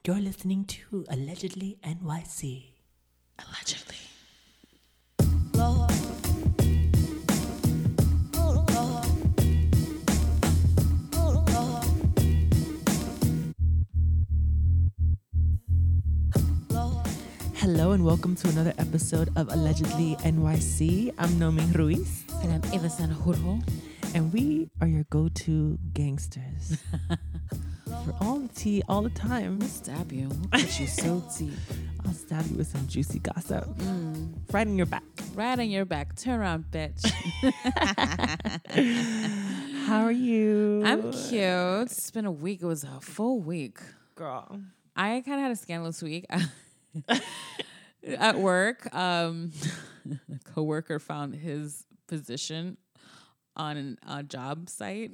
You're listening to Allegedly NYC. Allegedly. Lord. Oh, Lord. Oh, Lord. Lord. Hello and welcome to another episode of Allegedly NYC. I'm Nomi Ruiz. And I'm Eva Sanjurjo. And we are your go-to gangsters. For all the tea, all the time. We'll stab you. We'll put you so deep. I'll stab you with some juicy gossip. Right in your back. Right on your back. Turn around, bitch. How are you? I'm cute. It's been a week. It was a full week. Girl. I kind of had a scandalous week. At work, a coworker found his position on a job site.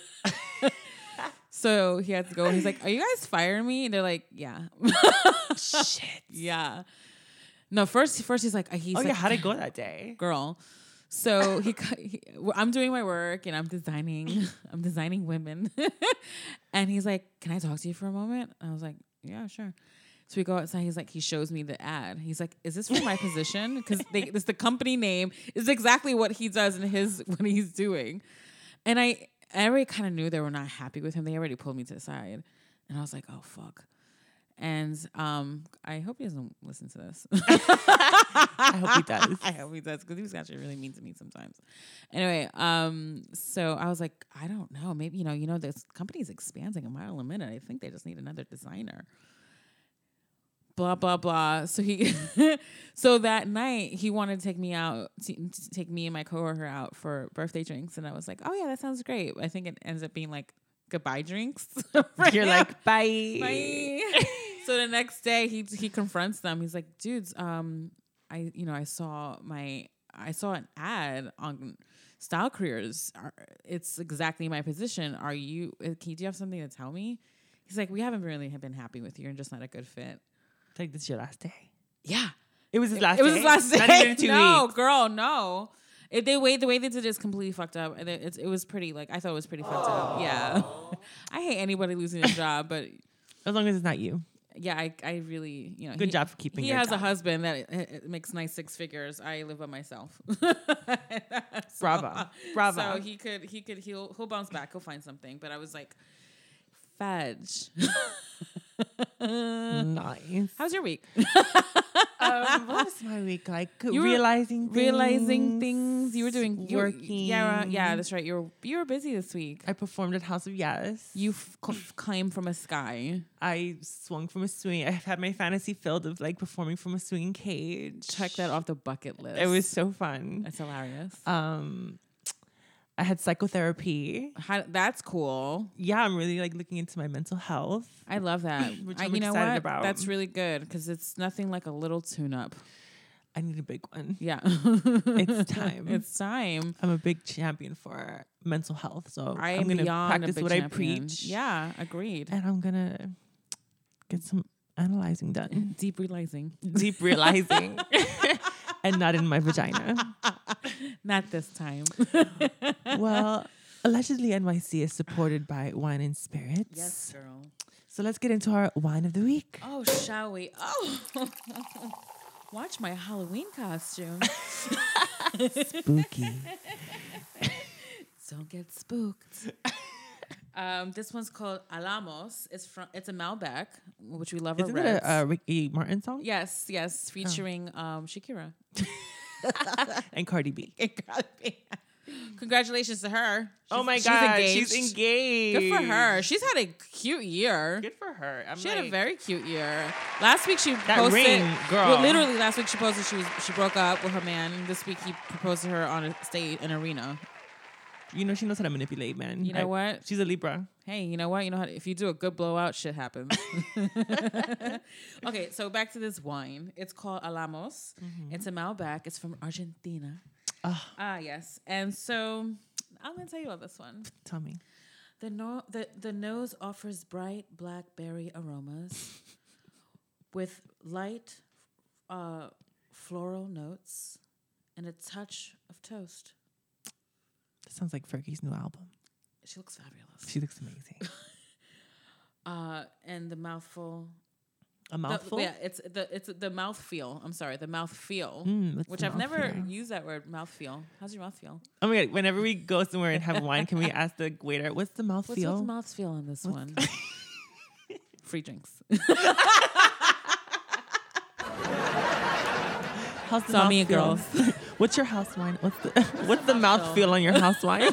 So he had to go and he's like, "Are you guys firing me?" And they're like, "Yeah." Shit. Yeah. No, first he's like, Yeah, how'd it go that day? Girl. So I'm doing my work and I'm designing women. And he's like, "Can I talk to you for a moment?" And I was like, "Yeah, sure." So we go outside. He's like, he shows me the ad. He's like, "Is this for my position?" Because it's the company name is exactly what he does in what he's doing. And I already kind of knew they were not happy with him. They already pulled me to the side, and I was like, "Oh fuck." And I hope he doesn't listen to this. I hope he does. I hope he does, because he was actually really mean to me sometimes. Anyway, so I was like, I don't know. Maybe, this company's expanding a mile a minute. I think they just need another designer. Blah, blah, blah. So so that night he wanted to take me out, to take me and my coworker out for birthday drinks. And I was like, "Oh yeah, that sounds great." I think it ends up being like goodbye drinks. You're like, bye. Bye. So the next day he confronts them. He's like, "Dudes, I saw an ad on Style Careers. It's exactly my position. Do you have something to tell me?" He's like, "We haven't really been happy with you. You're just not a good fit." Like, this is your last day. Yeah. It was his last day. It was his last day. Not even 2 No, weeks. girl, no. The way they did it is completely fucked up. And it was pretty, I thought it was pretty fucked up. Yeah. I hate anybody losing a job, but As long as it's not you. yeah, I really, Good job for keeping He your has job. a husband that makes nice 6 figures. I live by myself. Bravo. So he'll bounce back. He'll find something. But I was like, fudge. Nice. How's your week? What was my week like? Realizing things. You were doing working. Yeah, that's right. You were busy this week. I performed at House of Yes. You climbed from a sky. I swung from a swing. I had my fantasy filled of performing from a swinging cage. Check that off the bucket list. It was so fun. That's hilarious. I had psychotherapy. That's cool. Yeah, I'm really looking into my mental health. I love that. Which I'm you know excited what? about. That's really good, because it's nothing like a little tune-up. I need a big one. Yeah. It's time. It's time. I'm a big champion for mental health, so I I'm am going to beyond a practice big what champion. I preach. Yeah, agreed. And I'm going to get some analyzing done. Deep realizing. Deep realizing. And not in my vagina. Not this time. Well, Allegedly NYC is supported by Wine and Spirits. Yes, girl. So let's get into our wine of the week. Oh, shall we? Oh. Watch my Halloween costume. Spooky. Don't get spooked. This one's called Alamos. It's a Malbec, which we love. Isn't it a Ricky Martin song? Yes, featuring Shakira And Cardi B. Congratulations to her. Oh my God, engaged. she's engaged. Good for her. She's had a cute year. Good for her. She had a very cute year. Last week she that posted. ring, girl. Well, literally last week she posted she broke up with her man. This week he proposed to her on a stage, an arena. She knows how to manipulate, man. You know what? She's a Libra. Hey, you know what? You know how if you do a good blowout, shit happens. Okay, so back to this wine. It's called Alamos. Mm-hmm. It's a Malbec. It's from Argentina. Yes. And so I'm gonna tell you about this one. Tell me. The nose offers bright blackberry aromas with light floral notes and a touch of toast. That sounds like Fergie's new album. She looks fabulous. She looks amazing. And the mouthful A mouthful? It's the mouth feel. I'm sorry, the mouth feel, What's which the I've never mouthfeel? used that word, mouth feel. How's your mouth feel? Oh my God. Whenever we go somewhere and have wine, can we ask the waiter, what's the mouth What's feel? the mouth feel on this one? Free drinks. How's the Saw mouth me, feel? girls. What's your house wine? What's the mouth feel on your house wine?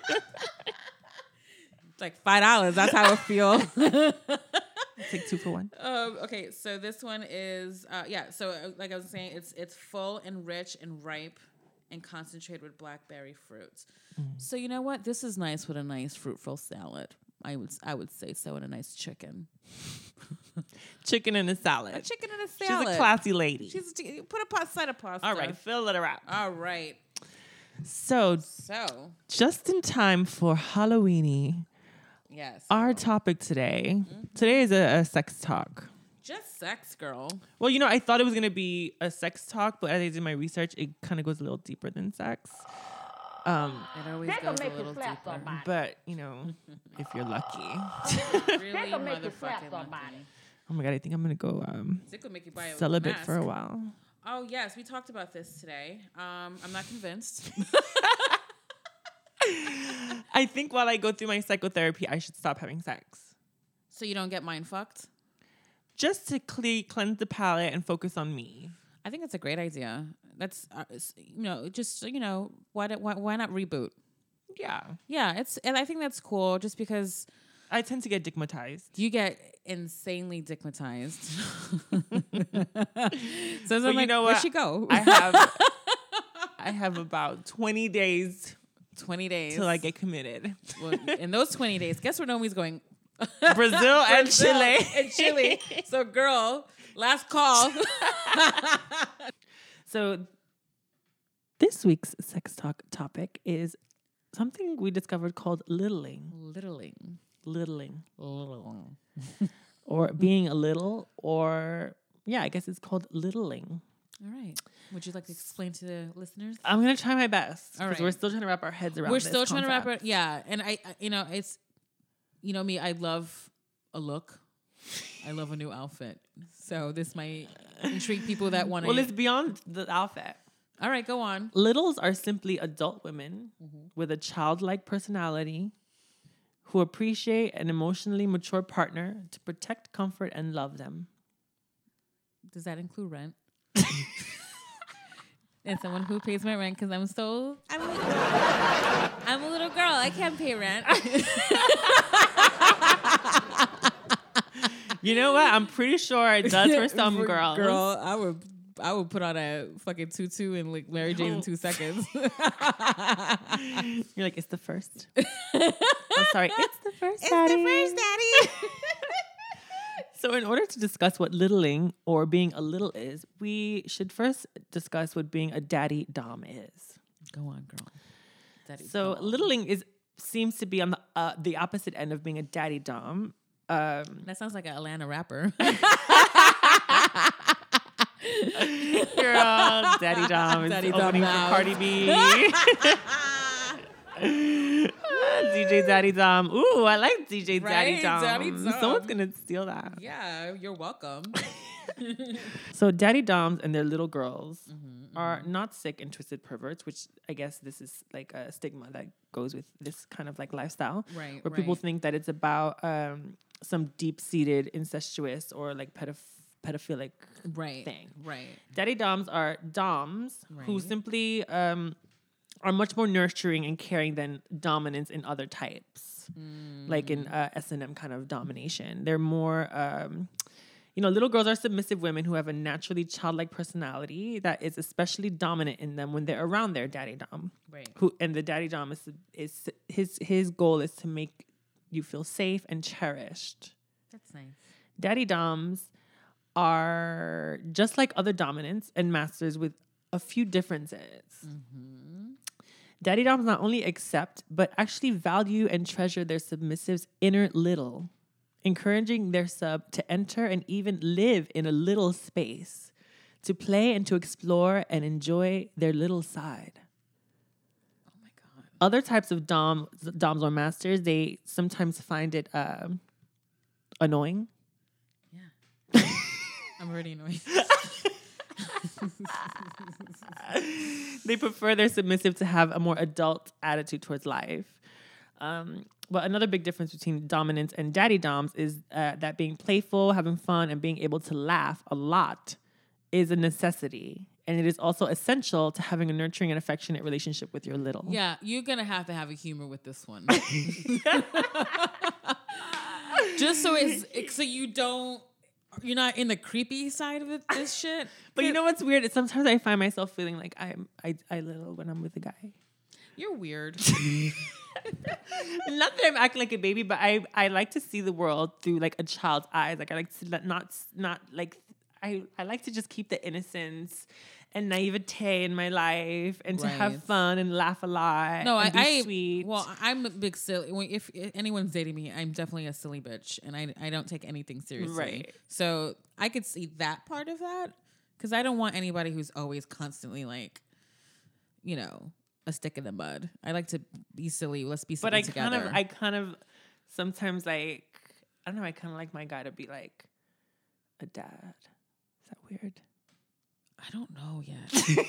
It's like $5. That's how it feels. Take 2 for 1. Okay, so this one is So like I was saying, it's full and rich and ripe, and concentrated with blackberry fruits. So you know what? This is nice with a nice fruitful salad. I would say so, and a nice chicken. Chicken in a salad. A chicken and a She's salad. a classy lady. Put a side of pasta. All right, fill it up. All right. So, So just in time for Halloweeny, yes. our topic today is a sex talk. Just sex, girl. Well, you know, I thought it was going to be a sex talk, but as I did my research, it kind of goes a little deeper than sex. It always goes a little deeper. But, you know, if you're lucky. Really motherfucking lucky. Oh my God, I think I'm going to go It could make you buy a celibate mask. for a while. Oh, yes. We talked about this today. I'm not convinced. I think while I go through my psychotherapy, I should stop having sex. So you don't get mind fucked? Just to cleanse the palate and focus on me. I think that's a great idea. That's, why not reboot? Yeah. Yeah, and I think that's cool just because I tend to get digmatized. you get insanely digmatized. So But you know where'd what? she go? I have about 20 days 20 days. till I get committed. Well, in those 20 days, guess where Nomi's going? Brazil and Chile. And Chile. So, girl, last call. So this week's sex talk topic is something we discovered called littling. Littling. Or being a little, or yeah, I guess it's called littling. All right. Would you like to explain to the listeners? I'm going to try my best. All Because right. we're still trying to wrap our heads around We're this still trying to wrap concept. it. Yeah. And it's, me, I love a look. I love a new outfit. So this might intrigue people that want to. Well, it's beyond the outfit. All right, go on. Littles are simply adult women with a childlike personality who appreciate an emotionally mature partner to protect, comfort, and love them. Does that include rent? And someone who pays my rent because I'm a little girl. I can't pay rent. You know what? I'm pretty sure it does for some girls. Girl, I would put on a fucking tutu and like Mary Jane in 2 seconds. You're like, it's the first. I'm sorry, it's the first, daddy. So in order to discuss what littling or being a little is, we should first discuss what being a daddy dom is. Go on, girl. Daddy So dom. littling seems to be on the opposite end of being a daddy dom. That sounds like an Atlanta rapper. Girl, daddy dom is Daddy Dom opening for now. Cardi B. DJ Daddy Dom. Ooh, I like DJ Daddy Right? Dom. Daddy Dom. Someone's gonna steal that. Yeah, you're welcome. So daddy doms and their little girls are not sick and twisted perverts, which I guess this is like a stigma that goes with this kind of like lifestyle. Right, Where people right. think that it's about some deep-seated incestuous or like pedophilic Right. thing. Right. Daddy doms are doms who Right. simply are much more nurturing and caring than dominance in other types, like in S&M kind of domination. They're more, little girls are submissive women who have a naturally childlike personality that is especially dominant in them when they're around their daddy dom. Right. And the daddy dom is his goal is to make you feel safe and cherished. That's nice. Daddy doms are just like other dominants and masters with a few differences. Daddy doms not only accept, but actually value and treasure their submissive's inner little, encouraging their sub to enter and even live in a little space, to play and to explore and enjoy their little side. Oh my God. Other types of doms or masters, they sometimes find it annoying. Yeah. I'm already annoyed. They prefer their submissive to have a more adult attitude towards life. But another big difference between dominance and daddy doms is that being playful, having fun, and being able to laugh a lot is a necessity. And it is also essential to having a nurturing and affectionate relationship with your little. Yeah, you're gonna have a humor with this one. Just so so you're not in the creepy side of this shit. But you know what's weird? It's sometimes I find myself feeling like I little when I'm with a guy. You're weird. Not that I'm acting like a baby, but I like to see the world through like a child's eyes. Like I like to not like I like to just keep the innocence and naivete in my life and to have fun and laugh a lot. No, and be sweet. Well, I'm a big silly. If anyone's dating me, I'm definitely a silly bitch, and I don't take anything seriously. Right. So I could see that part of that because I don't want anybody who's always constantly like, you know, a stick in the mud. I like to be silly. Let's be silly but together. I kind of sometimes like I don't know. I kind of like my guy to be like a dad. Is that weird? I don't know yet.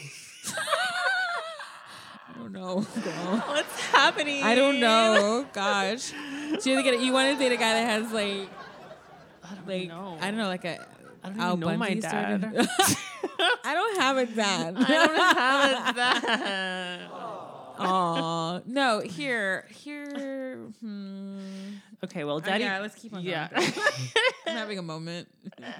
I don't know. Girl. What's happening? I don't know. Gosh. So you want to date a guy that has like know. I don't know, like a I don't Al even know my Bundy dad. sort of- I don't have a dad. I don't have a dad. Oh no! Here. Okay, well, daddy. Yeah, let's keep on going. Yeah. I'm having a moment.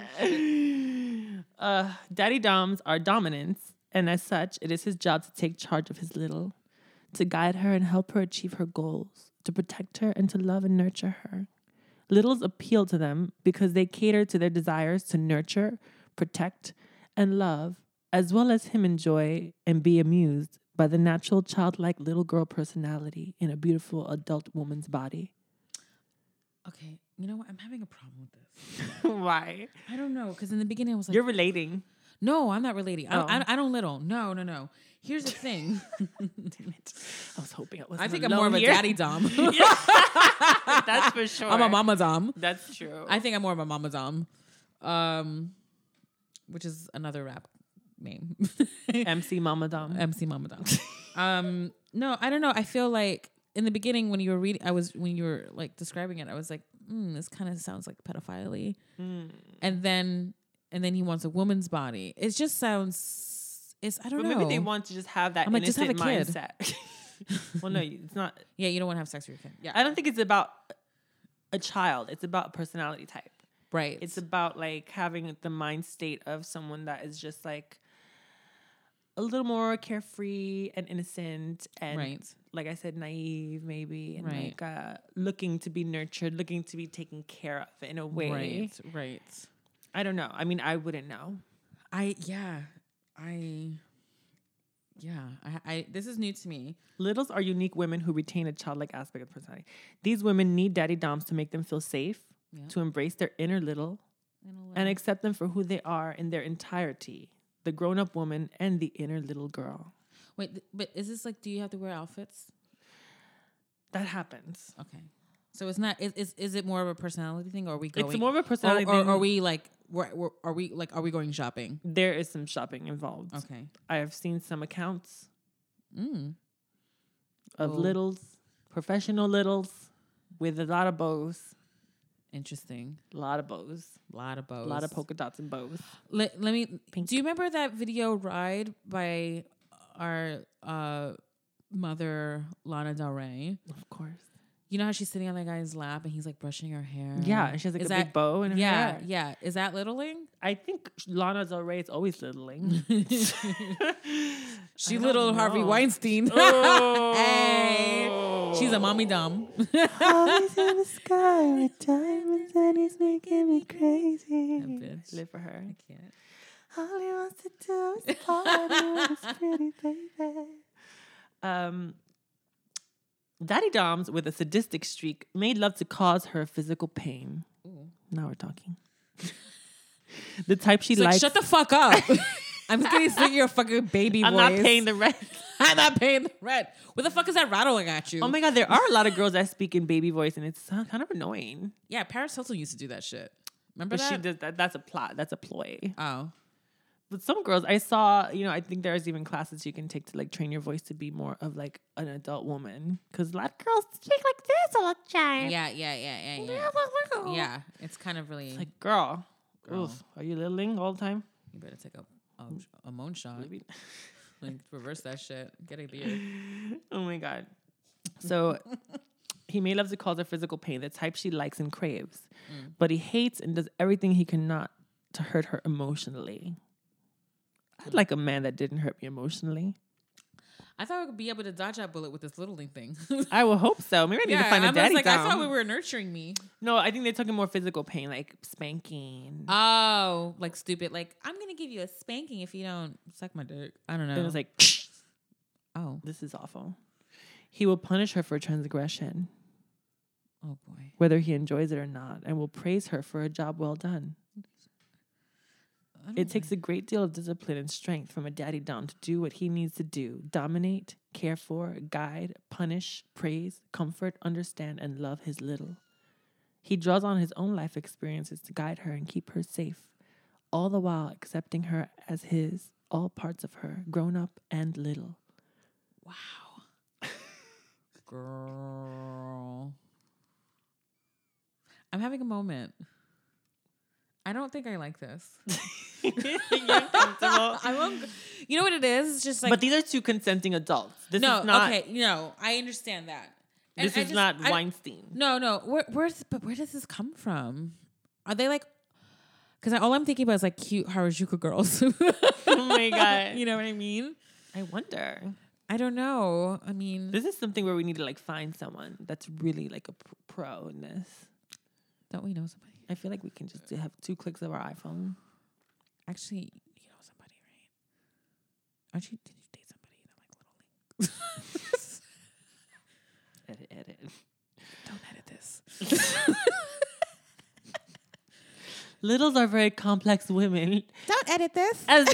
Daddy doms are dominants, and as such, it is his job to take charge of his little, to guide her and help her achieve her goals, to protect her and to love and nurture her. Littles appeal to them because they cater to their desires to nurture, protect, and love, as well as him enjoy and be amused by the natural childlike little girl personality in a beautiful adult woman's body. Okay, you know what? I'm having a problem with this. Why? I don't know, because in the beginning I was like, You're relating. no, I'm not relating. Oh. I don't little. No. Here's the thing. Damn it. I was hoping I wasn't I think I'm alone more of a here. daddy dom. That's for sure. I'm a mama dom. That's true. I think I'm more of a mama dom, which is another rap name. MC Mama Dom. MC Mama Dom. No, I don't know. I feel like in the beginning when you were reading, when you were like describing it, I was like, this kind of sounds like pedophilia. And then he wants a woman's body. It just sounds. I don't know. Maybe they want to just have that I'm like, just innocent have a kid. mindset. Well, no, it's not. Yeah, you don't want to have sex with your kid. Yeah, I don't think it's about a child. It's about personality type. right. It's about like having the mind state of someone that is just like a little more carefree and innocent and Right. like I said, naive maybe and Right. like looking to be nurtured, looking to be taken care of in a way. Right. I don't know. I mean, I wouldn't know. This is new to me. Littles are unique women who retain a childlike aspect of personality. These women need daddy doms to make them feel safe, to embrace their inner little, and accept them for who they are in their entirety, the grown-up woman and the inner little girl. Wait, but is this like, do you have to wear outfits? That happens. Okay. So it's not, is it more of a personality thing or are we going? It's more of a personality or thing. are we like, are we going shopping? There is some shopping involved. Okay. I have seen some accounts of Oh. littles, professional littles, with a lot of bows. Interesting. A lot of bows. A lot of bows. A lot of polka dots and bows. Let me, do you remember that video Ride by our mother, Lana Del Rey? Of course. You know how she's sitting on that guy's lap and he's like brushing her hair? Yeah, and she has like Is a big bow in her hair. Yeah. Is that littling? I think Lana Del Rey is always littling. She I little don't Harvey know. Weinstein. Oh. Hey. She's a mommy dom. Always in the sky with diamonds and he's making me crazy. That bitch. Live for her. I can't. All he wants to do is party with his pretty baby. Daddy doms with a sadistic streak made love to cause her physical pain. Ooh. Now we're talking. The type she It's like, likes. shut the fuck up. I'm just gonna sing your fucking baby I'm voice. not paying the rent. I'm not paying the rent. What the fuck is that rattling at you? Oh my God, there are a lot of girls that speak in baby voice and it's kind of annoying. Yeah, Paris Hilton used to do that shit. Remember But that? she does that. That's a plot. That's a ploy. Oh. But some girls I saw, I think there's even classes you can take to like train your voice to be more of like an adult woman. Because a lot of girls speak like this all the time. Yeah. Yeah. It's kind of really. It's like, girl, Girl. oof, are you littling all the time? You better take a moan shot. Maybe. Like reverse that shit. Get a beard. Oh my God. So he may love to cause her physical pain, the type she likes and craves. But he hates and does everything he cannot to hurt her emotionally. I'd like a man that didn't hurt me emotionally. I thought I would be able to dodge that bullet with this littling thing. I will hope so. Maybe I need to find a daddy I dom. thought we were nurturing me. No, I think they're talking more physical pain, like spanking. Oh, like stupid. Like, I'm going to give you a spanking if you don't suck my dick. I don't know. It was like, oh. this is awful. He will punish her for transgression, Oh, boy. whether he enjoys it or not, and will praise her for a job well done. It takes a great deal of discipline and strength from a daddy dom to do what he needs to do: dominate, care for, guide, punish, praise, comfort, understand, and love his little. He draws on his own life experiences to guide her and keep her safe, all the while accepting her as his, all parts of her, grown up and little. Wow. Girl. I'm having a moment. I don't think I like this. You're comfortable? You know what it is? It's just like. But these are two consenting adults. This no, is not. okay, no, I understand that. This is not Weinstein. No. Where does this come from? Are they like? Because all I'm thinking about is like cute Harajuku girls. Oh my God. You know what I mean? I wonder. I don't know. I mean, This is something where we need to like find someone that's really like a pro in this. don't we know somebody? I feel like we can just have 2 clicks of our iPhone. Actually, you know somebody, right? Did you date somebody that like little Edit. Don't edit this. Littles are very complex women. Don't edit this. As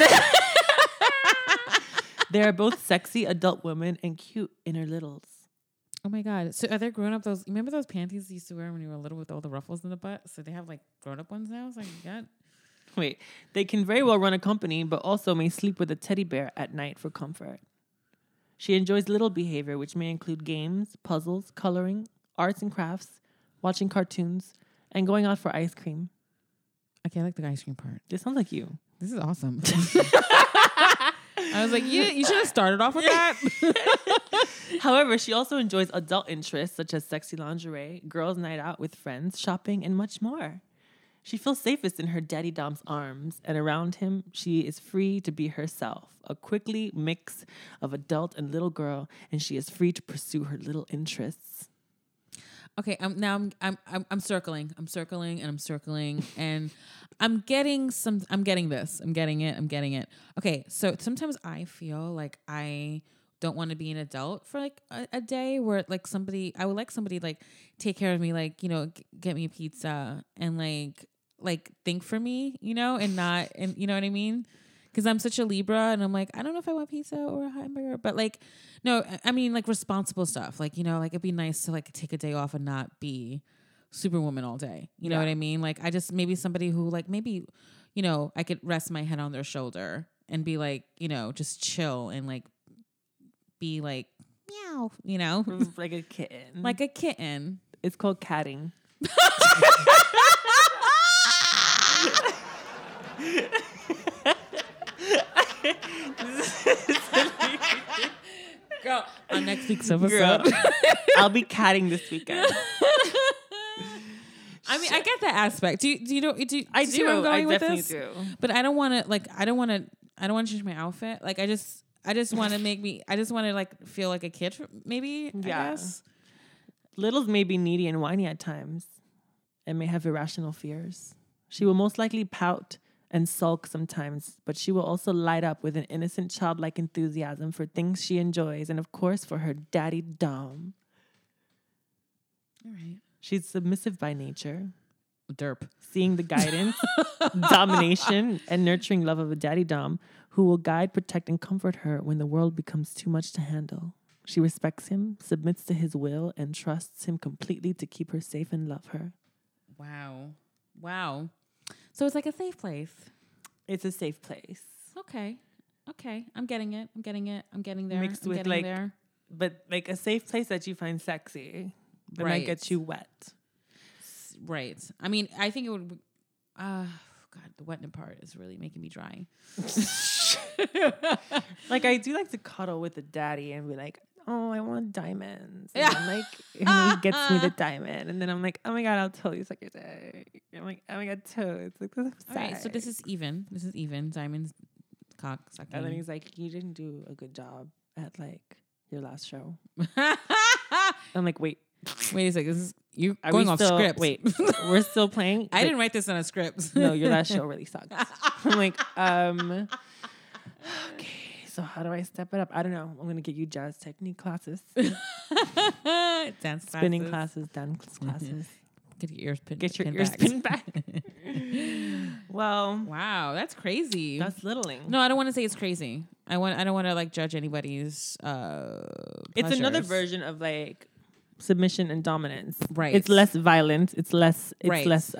they are both sexy adult women and cute inner littles. Oh my God. So are there grown up those? Remember those panties you used to wear when you were little with all the ruffles in the butt? So they have like grown up ones now? It's like, yeah. Wait, they can very well run a company, but also may sleep with a teddy bear at night for comfort. She enjoys little behavior, which may include games, puzzles, coloring, arts and crafts, watching cartoons, and going out for ice cream. Okay, I like the ice cream part. This sounds like you. This is awesome. I was like, you should have started off with that. However, she also enjoys adult interests such as sexy lingerie, girls' night out with friends, shopping, and much more. She feels safest in her daddy dom's arms, and around him, she is free to be herself, a quickly mix of adult and little girl, and she is free to pursue her little interests. Okay, I'm circling, and I'm getting this. I'm getting it. Okay, so sometimes I feel like I don't want to be an adult for like a day where like I would like somebody like take care of me, like, get me a pizza and like think for me, and you know what I mean? Because I'm such a Libra and I'm like, I don't know if I want pizza or a hamburger, but like, no, I mean like responsible stuff. Like, like it'd be nice to like take a day off and not be Superwoman all day. You know what I mean? Like I just, maybe somebody who like, maybe, I could rest my head on their shoulder and be like, just chill and like, be like, meow, Like a kitten. like a kitten. It's called catting. Girl, on next week's episode. I'll be catting this weekend. I mean, I get that aspect. Do you know? I see where I'm do. I going with definitely this? do. But I don't want to change my outfit. Like I just want to I just want to like feel like a kid. Maybe. Yeah. I guess. Littles may be needy and whiny at times and may have irrational fears. She will most likely pout and sulk sometimes, but she will also light up with an innocent childlike enthusiasm for things she enjoys and, of course, for her daddy dom. All right. She's submissive by nature, Derp. seeing the guidance, domination, and nurturing love of a daddy dom who will guide, protect, and comfort her when the world becomes too much to handle. She respects him, submits to his will, and trusts him completely to keep her safe and love her. Wow. So it's like a safe place. It's a safe place. Okay. I'm getting it. I'm getting there. Mixed I'm with, getting like, there. But like a safe place that you find sexy, but Right. might get you wet. Right. I mean, I think it would. God, the wetting part is really making me dry. Like I do like to cuddle with the daddy and be like, oh, I want diamonds. And Yeah. I'm like, and he gets me the diamond. And then I'm like, oh my God, I'll totally suck your dick. I'm like, oh my God, toads. Like, this is All right, so this sick. is even. This is even. Diamond's cock sucking. And then he's like, you didn't do a good job at like your last show. I'm like, wait, Wait a second. This is you are going we off still, script. Wait, we're still playing? I Like, didn't write this on a script. No, your last show really sucked. I'm like, okay, so how do I step it up? I don't know. I'm gonna get you jazz technique classes, Dance spinning classes. classes, dance classes. Get your ears pinned. Get your pinned ears back. pinned back. Well, Wow, that's crazy. that's littling. No, I don't want to say it's crazy. I don't want to like judge anybody's. It's another pleasures. version of like submission and dominance. Right. It's less violent. It's less. It's Right. less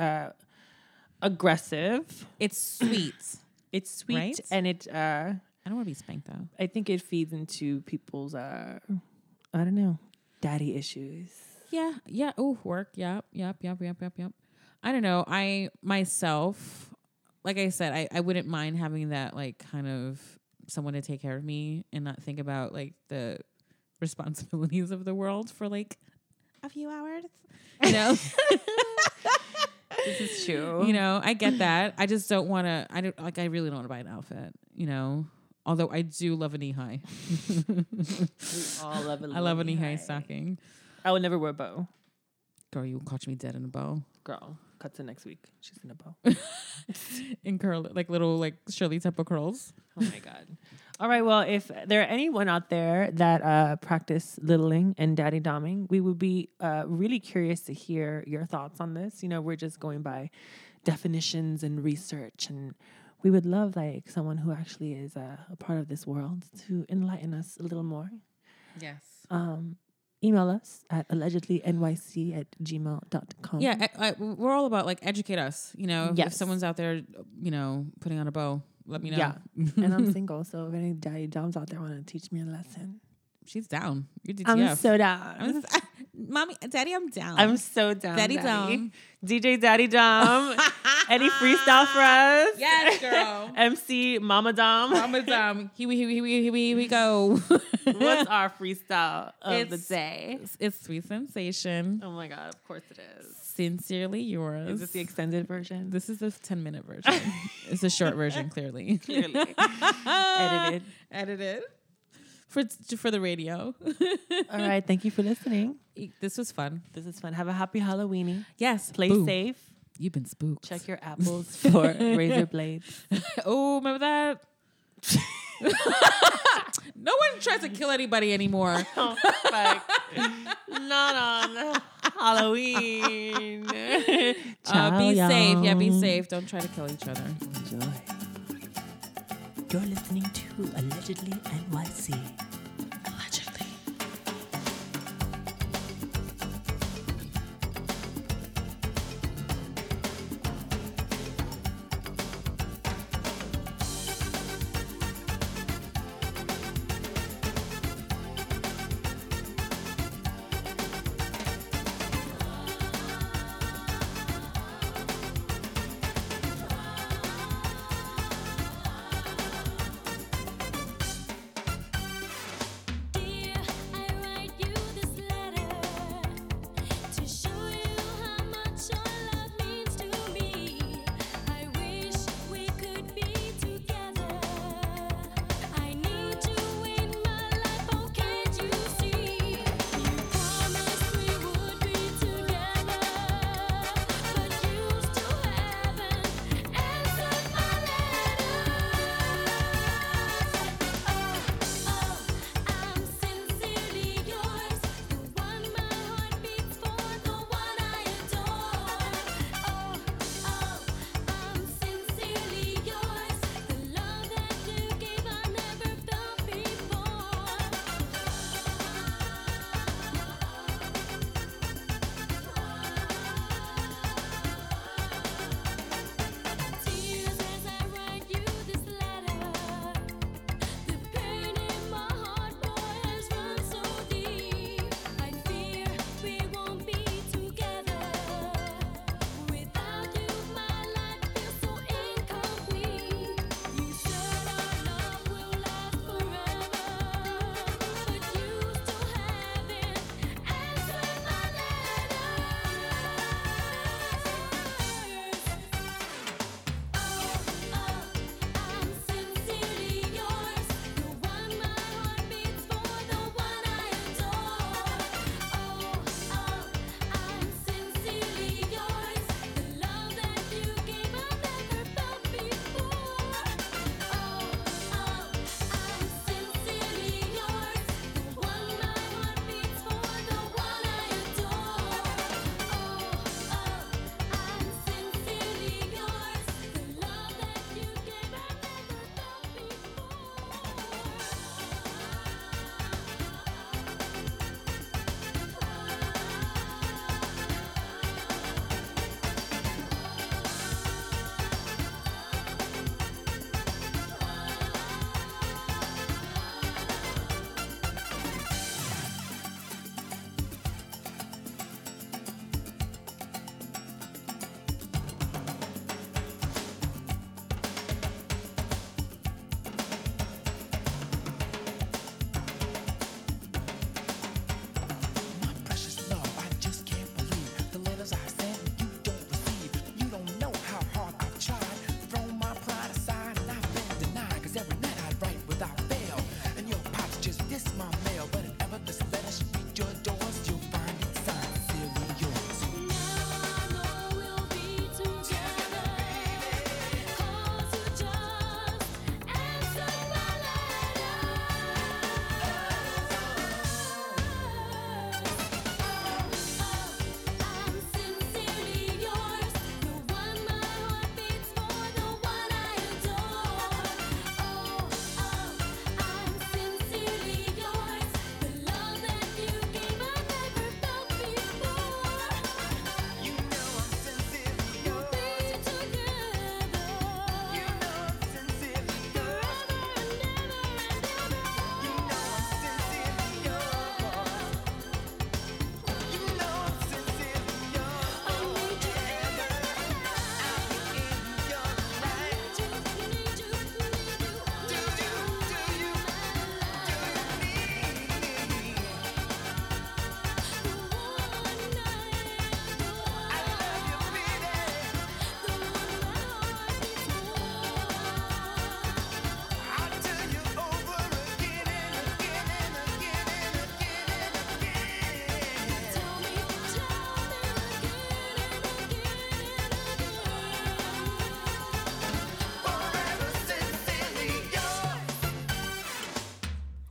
aggressive. It's sweet. It's sweet Right? and it. I don't want to be spanked though. I think it feeds into people's. I don't know, daddy issues. Yeah. Oh, work. Yep. I don't know. I myself, like I said, I wouldn't mind having that like kind of someone to take care of me and not think about like the responsibilities of the world for like a few hours. You know, This is true. you know, I get that. I just don't want to. I really don't want to buy an outfit. You know, although I do love a knee high. We all love a I love a knee high stocking. I would never wear a bow. Girl, you will catch me dead in a bow. Girl, cut to next week. She's in a bow. In curl, like little like Shirley Temple curls. Oh my God. All right. Well, if there are anyone out there that practice littling and daddy doming, we would be really curious to hear your thoughts on this. You know, we're just going by definitions and research, and we would love like someone who actually is a part of this world to enlighten us a little more. Yes. Email us at allegedlynyc@gmail.com. Yeah, we're all about like educate us. You know, if Yes. someone's out there, you know, putting on a bow, let me know. Yeah. And I'm single, so if any daddy doms out there want to teach me a lesson, She's down. You're DTF. I'm so down. Mommy, Daddy, I'm down. I'm so down. Daddy Dom. DJ Daddy Dom. Any freestyle for us? Yes, girl. MC Mama Dom. Mama Dom. Here we go. What's our freestyle of the It's- day? It's Sweet Sensation. Oh my God, of course it is. Sincerely yours. Is this the extended version? This is the 10-minute version. It's a short version, clearly. Clearly. Edited. For the radio. All right, thank you for listening. This was fun. This is fun. Have a happy Halloweeny. Yes. Play boom. safe. You've been spooked. Check your apples for razor blades. Oh, remember that? No one tries to kill anybody anymore. Oh, fuck. Not on Halloween. Ciao, Be safe. Yeah, be y'all. safe. Don't try to kill each other. Enjoy. You're listening to Allegedly NYC.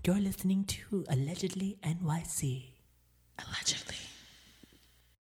You're listening to Allegedly NYC. Allegedly.